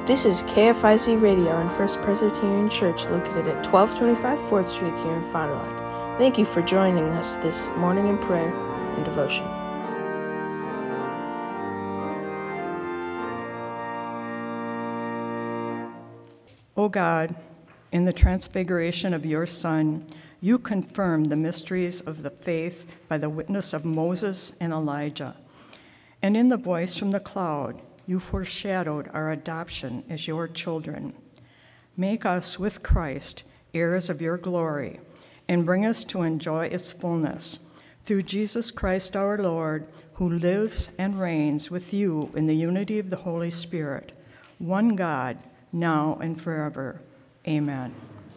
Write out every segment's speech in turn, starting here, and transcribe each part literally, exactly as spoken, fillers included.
This is K F I Z Radio and First Presbyterian Church located at twelve twenty-five fourth Street here in Fond du Lac. Thank you for joining us this morning in prayer and devotion. O God, in the transfiguration of your Son, you confirmed the mysteries of the faith by the witness of Moses and Elijah. And in the voice from the cloud, you foreshadowed our adoption as your children. Make us with Christ heirs of your glory, and bring us to enjoy its fullness. Through Jesus Christ our Lord, who lives and reigns with you in the unity of the Holy Spirit, one God, now and forever. Amen.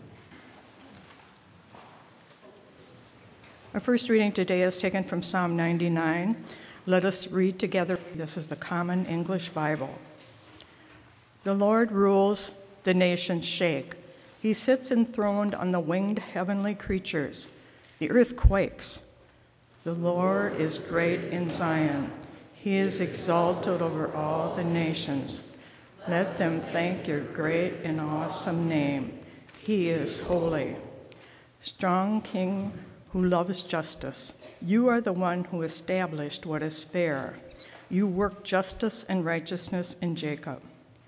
Our first reading today is taken from Psalm ninety-nine. Let us read together. This is the Common English Bible. The Lord rules, the nations shake. He sits enthroned on the winged heavenly creatures. The earth quakes. The Lord is great in Zion. He is exalted over all the nations. Let them thank your great and awesome name. He is holy. Strong King who loves justice, you are the one who established what is fair. You work justice and righteousness in Jacob.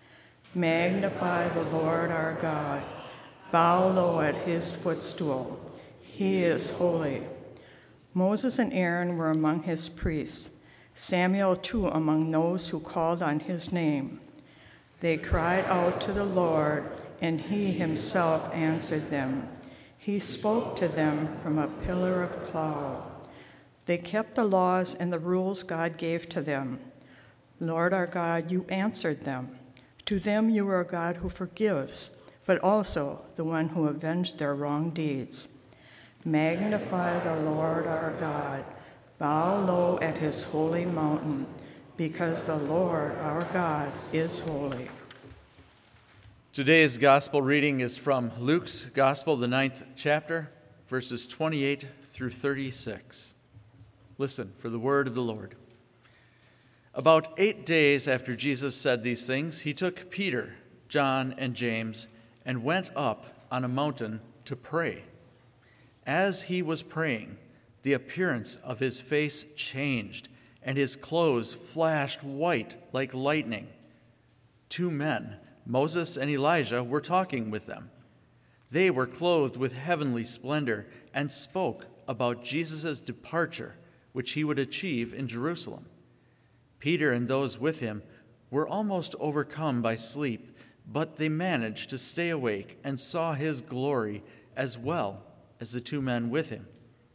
Magnify the Lord our God. Bow low at his footstool. He is holy. Moses and Aaron were among his priests, Samuel too among those who called on his name. They cried out to the Lord, and he himself answered them. He spoke to them from a pillar of cloud. They kept the laws and the rules God gave to them. Lord our God, you answered them. To them you are a God who forgives, but also the one who avenged their wrong deeds. Magnify the Lord our God. Bow low at his holy mountain, because the Lord our God is holy. Today's gospel reading is from Luke's Gospel, the ninth chapter, verses twenty-eight through thirty-six. Listen for the word of the Lord. About eight days after Jesus said these things, he took Peter, John, and James and went up on a mountain to pray. As he was praying, the appearance of his face changed, and his clothes flashed white like lightning. Two men, Moses and Elijah, were talking with them. They were clothed with heavenly splendor and spoke about Jesus' departure, which he would achieve in Jerusalem. Peter and those with him were almost overcome by sleep, but they managed to stay awake and saw his glory as well as the two men with him.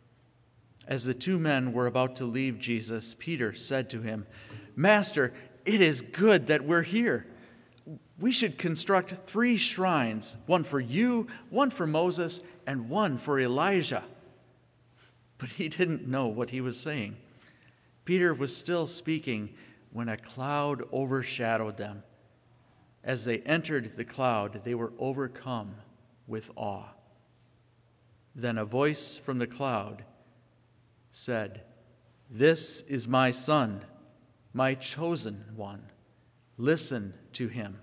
As the two men were about to leave Jesus, Peter said to him, "Master, it is good that we're here. We should construct three shrines, one for you, one for Moses, and one for Elijah." But he didn't know what he was saying. Peter was still speaking when a cloud overshadowed them. As they entered the cloud, they were overcome with awe. Then a voice from the cloud said, "This is my son, my chosen one. Listen to him."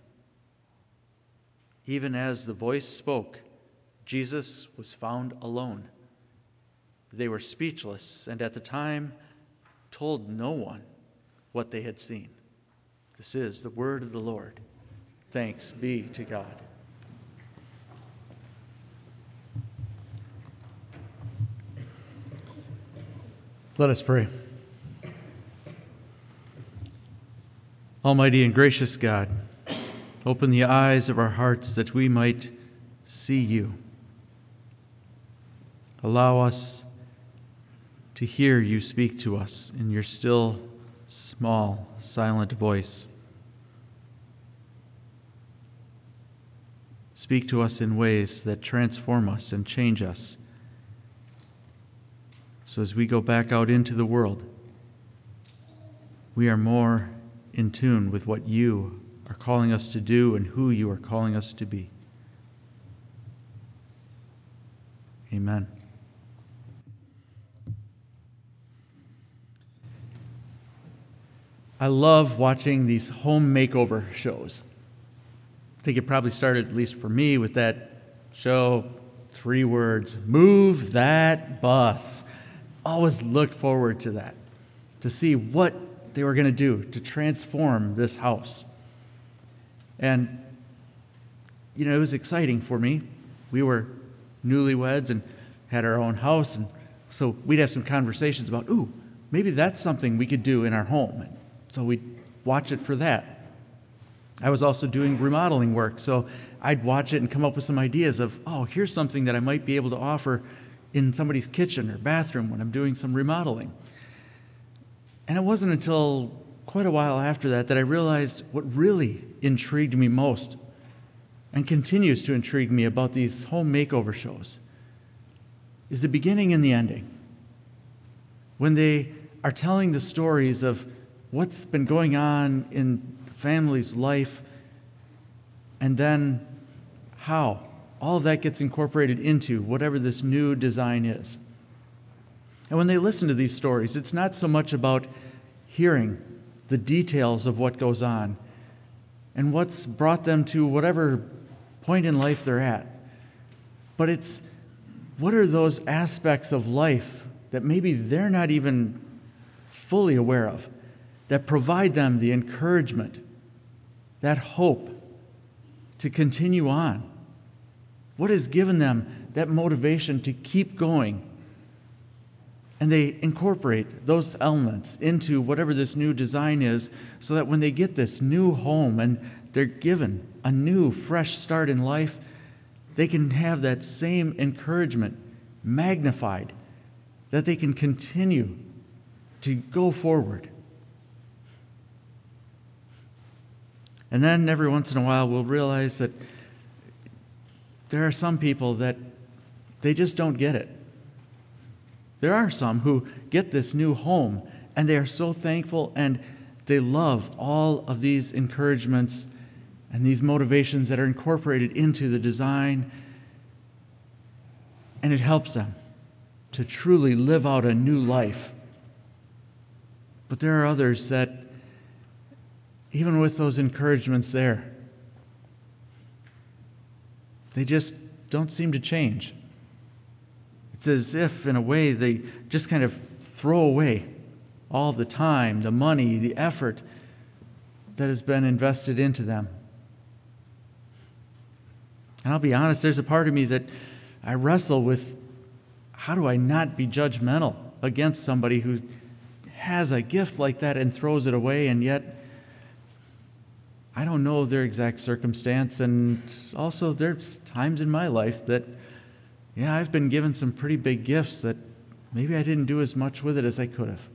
Even as the voice spoke, Jesus was found alone. They were speechless and at the time told no one what they had seen. This is the word of the Lord. Thanks be to God. Let us pray. Almighty and gracious God, open the eyes of our hearts that we might see you. Allow us to hear you speak to us in your still, small, silent voice. Speak to us in ways that transform us and change us. So as we go back out into the world, we are more in tune with what you are calling us to do and who you are calling us to be. Amen. I love watching these home makeover shows. think it probably started, at least for me, with that show, three words, move that bus. Always looked forward to that, to see what they were going to do to transform this house. And, you know, it was exciting for me. We were newlyweds and had our own house, and so we'd have some conversations about, ooh, maybe that's something we could do in our home. And so we'd watch it for that. I was also doing remodeling work, so I'd watch it and come up with some ideas of, oh, here's something that I might be able to offer in somebody's kitchen or bathroom when I'm doing some remodeling. And it wasn't until quite a while after that that I realized what really intrigued me most and continues to intrigue me about these home makeover shows is the beginning and the ending. When they are telling the stories of what's been going on in the family's life, and then how all of that gets incorporated into whatever this new design is. And when they listen to these stories, it's not so much about hearing the details of what goes on and what's brought them to whatever point in life they're at, but it's what are those aspects of life that maybe they're not even fully aware of, that provide them the encouragement, that hope to continue on. What has given them that motivation to keep going? And they incorporate those elements into whatever this new design is so that when they get this new home and they're given a new, fresh start in life, they can have that same encouragement magnified, that they can continue to go forward. And then every once in a while we'll realize that there are some people that they just don't get it. There are some who get this new home and they are so thankful and they love all of these encouragements and these motivations that are incorporated into the design, and it helps them to truly live out a new life. But there are others that, even with those encouragements there, they just don't seem to change. It's as if, in a way, they just kind of throw away all the time, the money, the effort that has been invested into them. And I'll be honest, there's a part of me that I wrestle with, how do I not be judgmental against somebody who has a gift like that and throws it away, and yet I don't know their exact circumstance. And also there's times in my life that, yeah, I've been given some pretty big gifts that maybe I didn't do as much with it as I could have.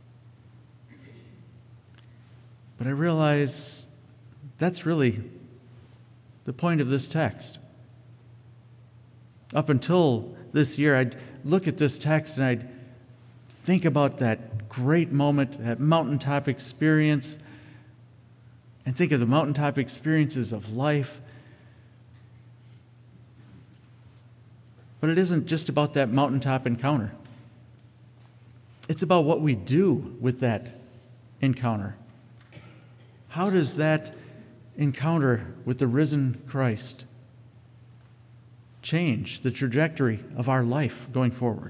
But I realize that's really the point of this text. Up until this year, I'd look at this text and I'd think about that great moment, that mountaintop experience, and think of the mountaintop experiences of life. But it isn't just about that mountaintop encounter. It's about what we do with that encounter. How does that encounter with the risen Christ change the trajectory of our life going forward?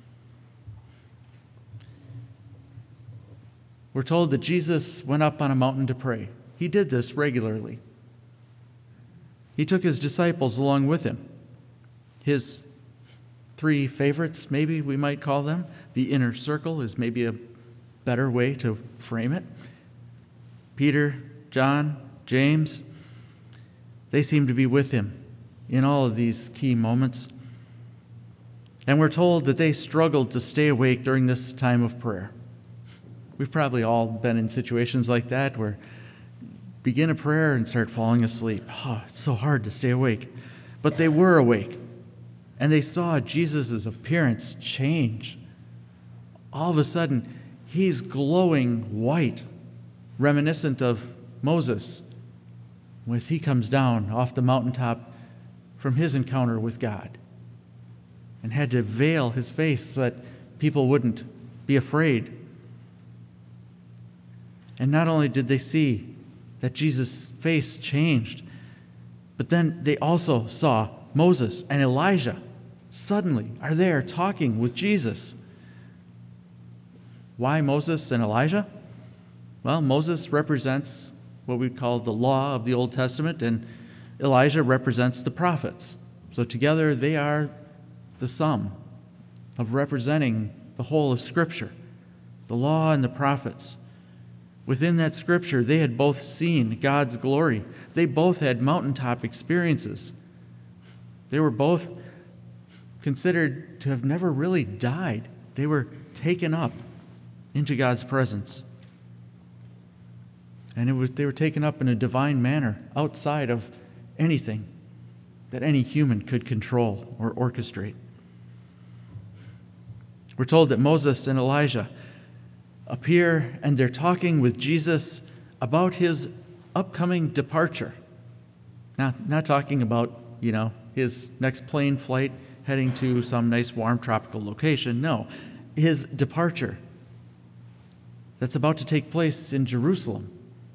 We're told that Jesus went up on a mountain to pray. He did this regularly. He took his disciples along with him. His three favorites, maybe we might call them. The inner circle is maybe a better way to frame it. Peter, John, James, they seem to be with him in all of these key moments. And we're told that they struggled to stay awake during this time of prayer. We've probably all been in situations like that where begin a prayer and start falling asleep. Oh, it's so hard to stay awake. But they were awake, and they saw Jesus' appearance change. All of a sudden, he's glowing white, reminiscent of Moses, as he comes down off the mountaintop from his encounter with God and had to veil his face so that people wouldn't be afraid. And not only did they see that Jesus' face changed, But then they also saw Moses and Elijah suddenly are there talking with Jesus. Why Moses and Elijah? Well, Moses represents what we call the law of the Old Testament, and Elijah represents the prophets. So together they are the sum of representing the whole of Scripture, the law and the prophets. Within that Scripture, they had both seen God's glory. They both had mountaintop experiences. They were both considered to have never really died. They were taken up into God's presence. And it was, they were taken up in a divine manner outside of anything that any human could control or orchestrate. We're told that Moses and Elijah appear and they're talking with Jesus about his upcoming departure. Now, not talking about, you know, his next plane flight heading to some nice warm tropical location. No, his departure that's about to take place in Jerusalem.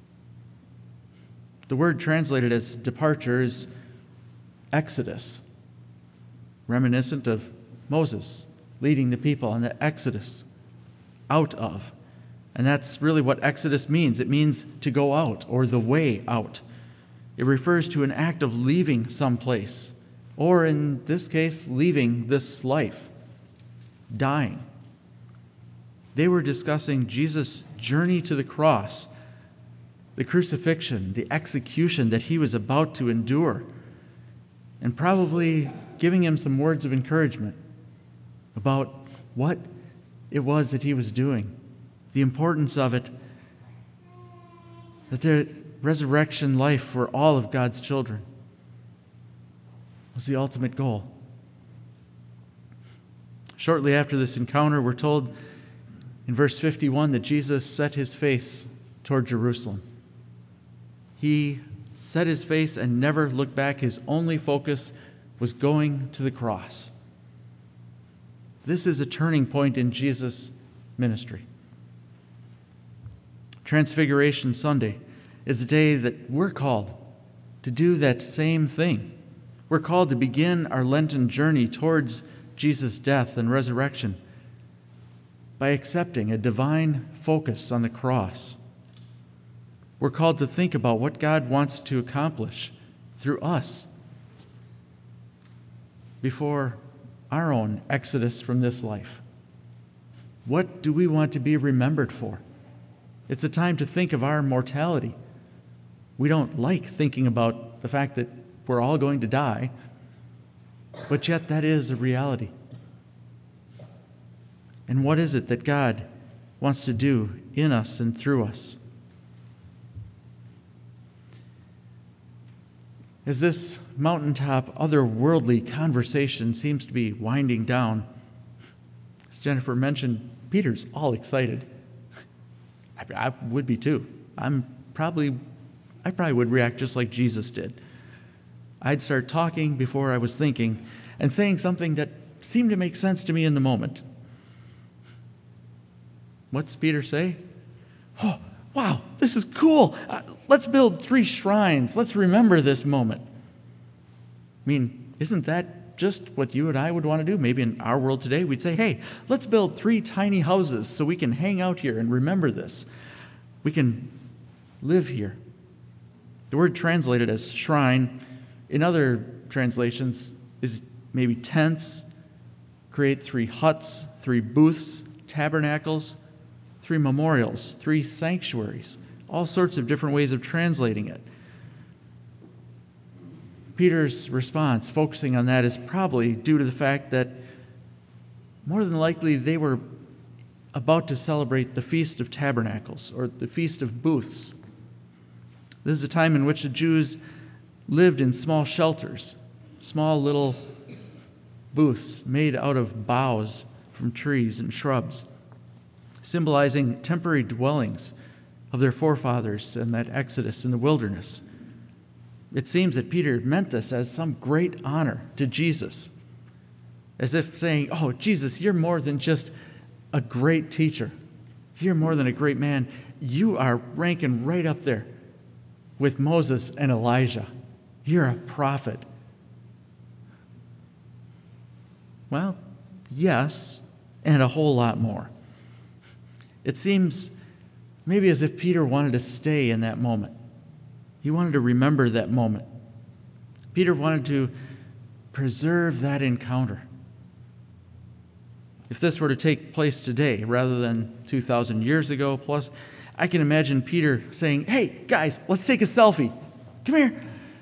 The word translated as departure is exodus, reminiscent of Moses leading the people on the exodus out of. And that's really what exodus means. It means to go out, or the way out. It refers to an act of leaving someplace, or in this case, leaving this life, dying. They were discussing Jesus' journey to the cross, the crucifixion, the execution that he was about to endure, and probably giving him some words of encouragement about what it was that he was doing, the importance of it, that the resurrection life for all of God's children was the ultimate goal. Shortly after this encounter, we're told in verse fifty-one that Jesus set his face toward Jerusalem. He set his face and never looked back. His only focus was going to the cross. This is a turning point in Jesus' ministry. Transfiguration Sunday is the day that we're called to do that same thing. We're called to begin our Lenten journey towards Jesus' death and resurrection by accepting a divine focus on the cross. We're called to think about what God wants to accomplish through us before our own exodus from this life. What do we want to be remembered for? It's a time to think of our mortality. We don't like thinking about the fact that we're all going to die, but yet that is a reality. And what is it that God wants to do in us and through us? As this mountaintop, otherworldly conversation seems to be winding down, as Jennifer mentioned, Peter's all excited. I, I would be too. I'm probably, I probably would react just like Jesus did. I'd start talking before I was thinking and saying something that seemed to make sense to me in the moment. What's Peter say? Oh, wow, this is cool. Uh, let's build three shrines. Let's remember this moment. I mean, isn't that just what you and I would want to do? Maybe in our world today, we'd say, hey, let's build three tiny houses so we can hang out here and remember this. We can live here. The word translated as shrine, in other translations, is maybe tents, create three huts, three booths, tabernacles, three memorials, three sanctuaries, all sorts of different ways of translating it. Peter's response, focusing on that, is probably due to the fact that more than likely they were about to celebrate the Feast of Tabernacles, or the Feast of Booths. This is a time in which the Jews lived in small shelters, small little booths made out of boughs from trees and shrubs, symbolizing temporary dwellings of their forefathers in that exodus in the wilderness. It seems that Peter meant this as some great honor to Jesus, as if saying, oh, Jesus, you're more than just a great teacher. You're more than a great man. You are ranking right up there with Moses and Elijah. You're a prophet. Well, yes, and a whole lot more. It seems maybe as if Peter wanted to stay in that moment. He wanted to remember that moment. Peter wanted to preserve that encounter. If this were to take place today rather than two thousand years ago plus, I can imagine Peter saying, "Hey, guys, let's take a selfie. Come here."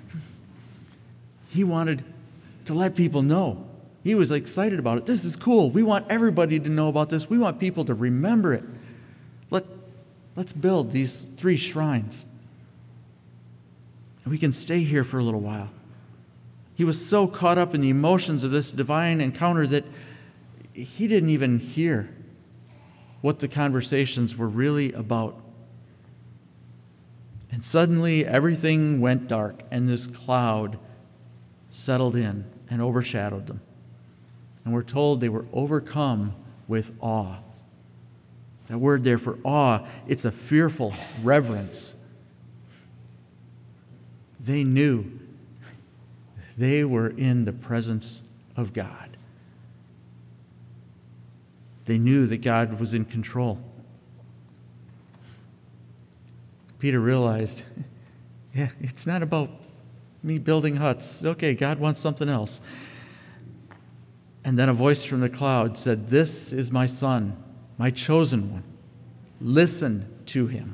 He wanted to let people know. He was excited about it. This is cool. We want everybody to know about this. We want people to remember it. Let, let's build these three shrines. And we can stay here for a little while. He was so caught up in the emotions of this divine encounter that he didn't even hear what the conversations were really about. And suddenly everything went dark, and this cloud settled in and overshadowed them. And we're told they were overcome with awe. That word there for awe, it's a fearful reverence. They knew they were in the presence of God. They knew that God was in control. Peter realized, yeah, it's not about me building huts. Okay, God wants something else. And then a voice from the cloud said, "This is my son, my chosen one. Listen to him."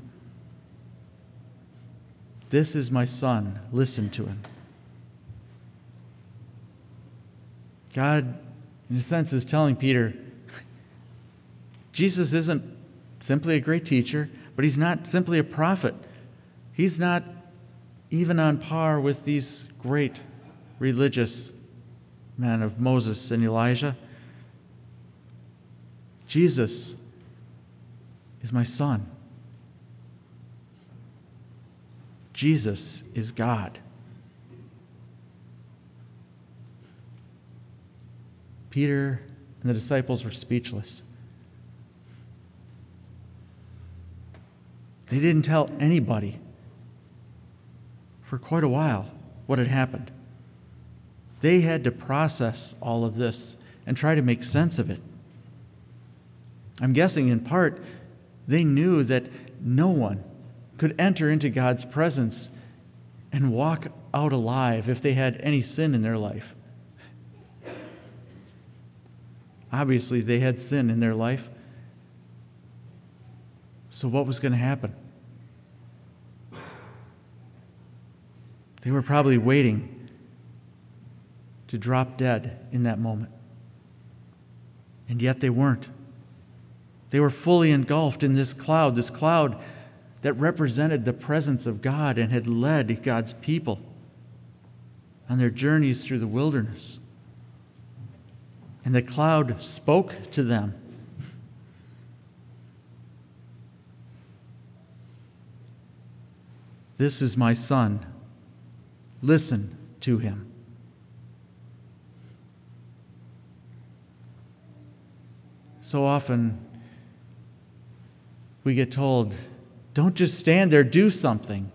This is my son. Listen to him. God, in a sense, is telling Peter, Jesus isn't simply a great teacher, but he's not simply a prophet. He's not even on par with these great religious men of Moses and Elijah. Jesus is my son. Jesus is God. Peter and the disciples were speechless. They didn't tell anybody for quite a while what had happened. They had to process all of this and try to make sense of it. I'm guessing in part they knew that no one could enter into God's presence and walk out alive if they had any sin in their life. Obviously, they had sin in their life. So what was going to happen? They were probably waiting to drop dead in that moment. And yet they weren't. They were fully engulfed in this cloud, this cloud that represented the presence of God and had led God's people on their journeys through the wilderness. And the cloud spoke to them. "This is my son. Listen to him." So often we get told, don't just stand there, do something.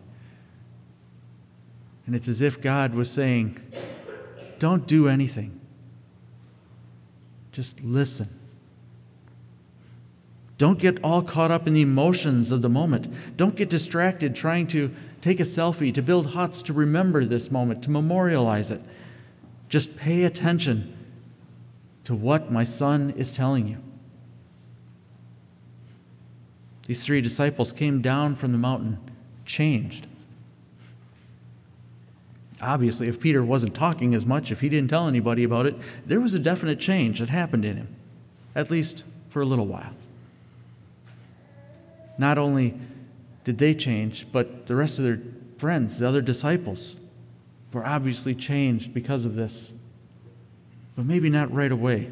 And it's as if God was saying, don't do anything. Just listen. Don't get all caught up in the emotions of the moment. Don't get distracted trying to take a selfie, to build huts, to remember this moment, to memorialize it. Just pay attention to what my son is telling you. These three disciples came down from the mountain, changed. Obviously, if Peter wasn't talking as much, if he didn't tell anybody about it, there was a definite change that happened in him, at least for a little while. Not only did they change, but the rest of their friends, the other disciples, were obviously changed because of this. But maybe not right away.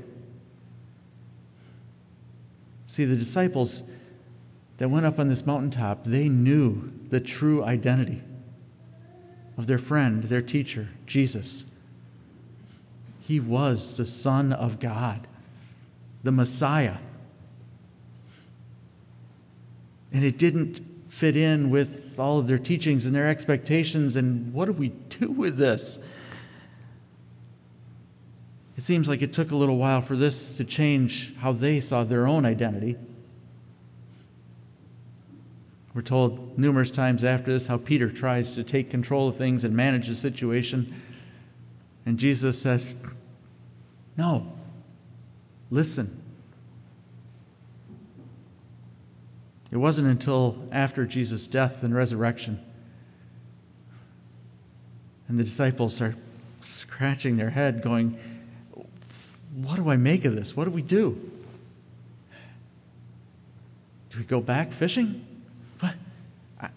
See, the disciples that went up on this mountaintop, they knew the true identity of their friend, their teacher, Jesus. He was the Son of God, the Messiah. And it didn't fit in with all of their teachings and their expectations, and what do we do with this? It seems like it took a little while for this to change how they saw their own identity. We're told numerous times after this how Peter tries to take control of things and manage the situation. And Jesus says, no, listen. It wasn't until after Jesus' death and resurrection, and the disciples are scratching their head going, what do I make of this? What do we do? Do we go back fishing? What? I...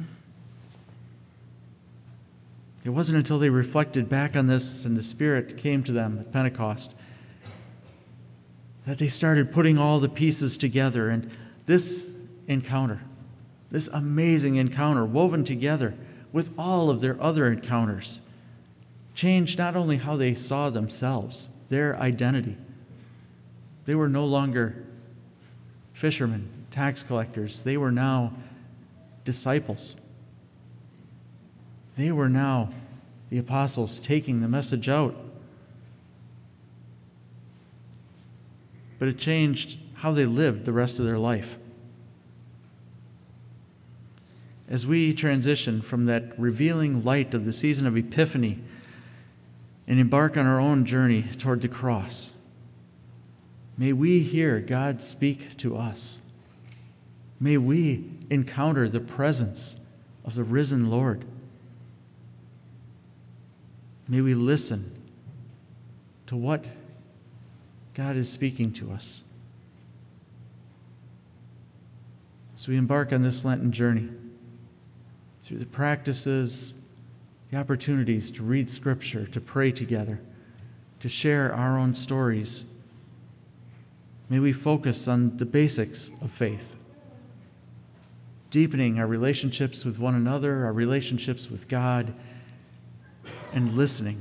It wasn't until they reflected back on this and the Spirit came to them at Pentecost that they started putting all the pieces together. And this encounter, this amazing encounter woven together with all of their other encounters, changed not only how they saw themselves, their identity. They were no longer fishermen, tax collectors. They were now disciples. They were now the apostles taking the message out. But it changed how they lived the rest of their life. As we transition from that revealing light of the season of Epiphany and embark on our own journey toward the cross, may we hear God speak to us. May we encounter the presence of the risen Lord. May we listen to what God is speaking to us. As we embark on this Lenten journey, through the practices, the opportunities to read Scripture, to pray together, to share our own stories, may we focus on the basics of faith, deepening our relationships with one another, our relationships with God, and listening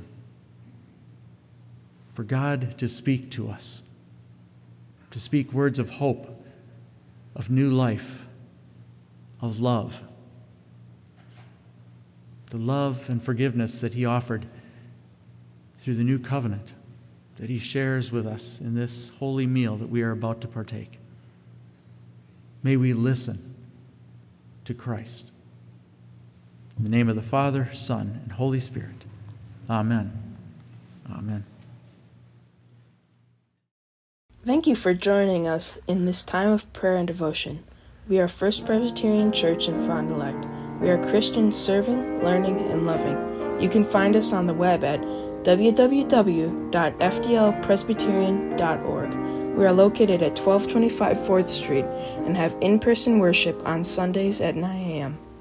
for God to speak to us, to speak words of hope, of new life, of love. The love and forgiveness that He offered through the new covenant that He shares with us in this holy meal that we are about to partake. May we listen to Christ. In the name of the Father, Son, and Holy Spirit. Amen. Amen. Thank you for joining us in this time of prayer and devotion. We are First Presbyterian Church in Fond du Lac. We are Christians serving, learning, and loving. You can find us on the web at w w w dot f d l presbyterian dot org. We are located at twelve twenty-five fourth Street and have in-person worship on Sundays at nine a.m.